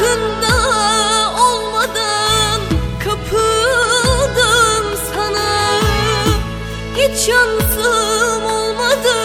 Farkında olmadan kapıldım sana. Hiç şansım olmadı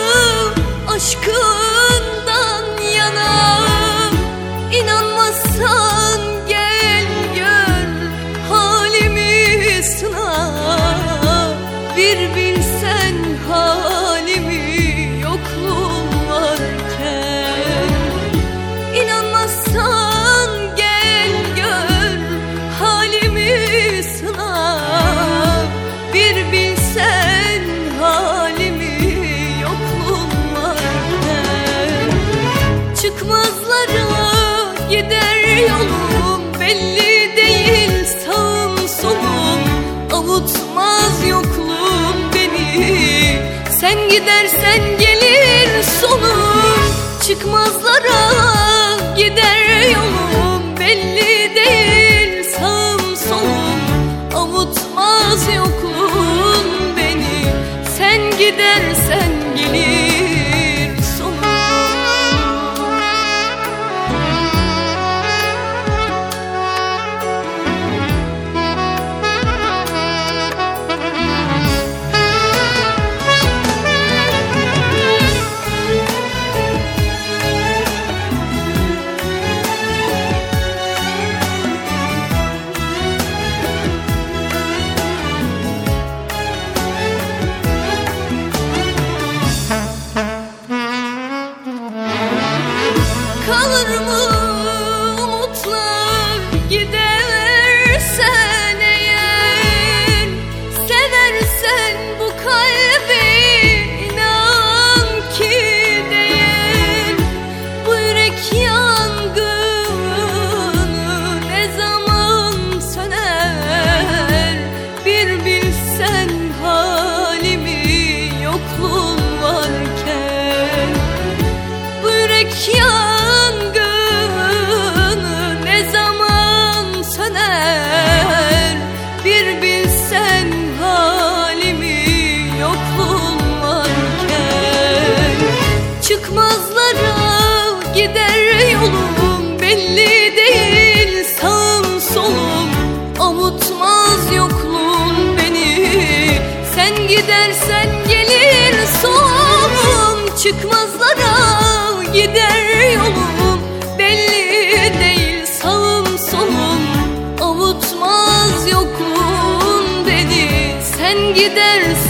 aşkından yana. İnanmazsan gel gör halimi sına. Bir bilsen halimi yokluğum varken. İnanmazsan gel gör halimi sına. Bir bilsen halimi yokluğum varken. Çıkmazlara gider yolum, belli değil sağım solum. Avutmaz yokluğum beni, sen gidersen gelir sonum. Çıkmazlara gider yolum, belli değil sağım solum. Avutmaz yokluğun beni, sen gidersen gelir sonum. Kalır mı umutlar gidersen eğer? Seversen bu kalbi inan ki değer. Bu yürek yangını ne zaman söner? Bir bilsen halimi yokluğun varken. Bu yürek yangını ne zaman söner? Bir bilsen halimi yokluğum varken. Çıkmazlara gider yolum, belli değil sağım solum. Avutmaz yokluğun beni, sen gidersen gelir sonum. Çıkmazlara gider yolum, belli değil sağım solum. Avutmaz yokluğun beni, sen gidersen